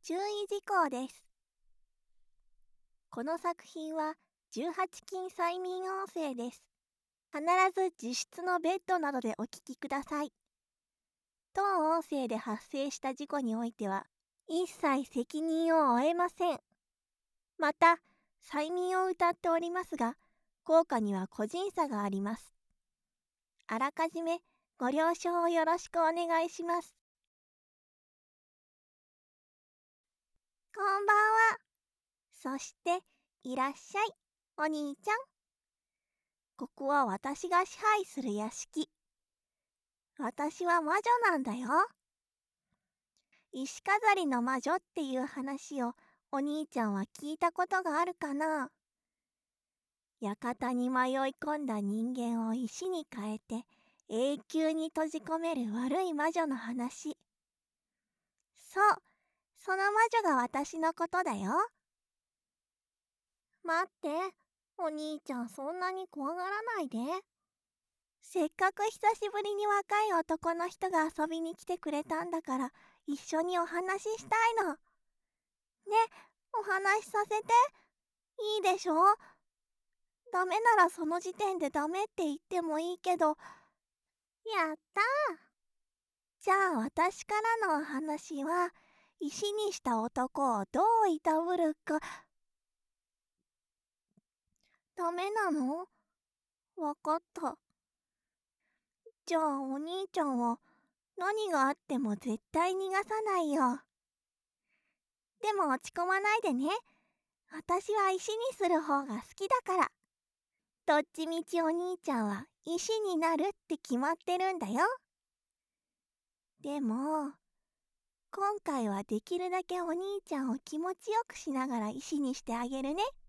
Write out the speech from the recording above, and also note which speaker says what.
Speaker 1: 注意事項です。この作品は18禁催眠音声です。必ず自室のベッドなどでお聞きください。当音声で発生した事故においては、一切責任を負えません。また、催眠を謳っておりますが、効果には個人差があります。あらかじめご了承をよろしくお願いします。こんばんは。そして、いらっしゃい、お兄ちゃん。ここは私が支配する屋敷。私は魔女なんだよ。石飾りの魔女っていう話をお兄ちゃんは聞いたことがあるかな。館に迷い込んだ人間を石に変えて永久に閉じ込める悪い魔女の話。そう、その魔女が私のことだよ。待って、お兄ちゃんそんなに怖がらないで。せっかく久しぶりに若い男の人が遊びに来てくれたんだから一緒にお話ししたいの。ね、お話しさせて。いいでしょ？ダメならその時点でダメって言ってもいいけど。やったー。じゃあ私からのお話は、石にした男をどういたぶるか。ダメなの？わかった。じゃあお兄ちゃんは何があっても絶対逃がさないよ。でも落ち込まないでね。私は石にする方が好きだから。どっちみちお兄ちゃんは石になるって決まってるんだよ。でも、今回はできるだけお兄ちゃんを気持ちよくしながら石にしてあげるね。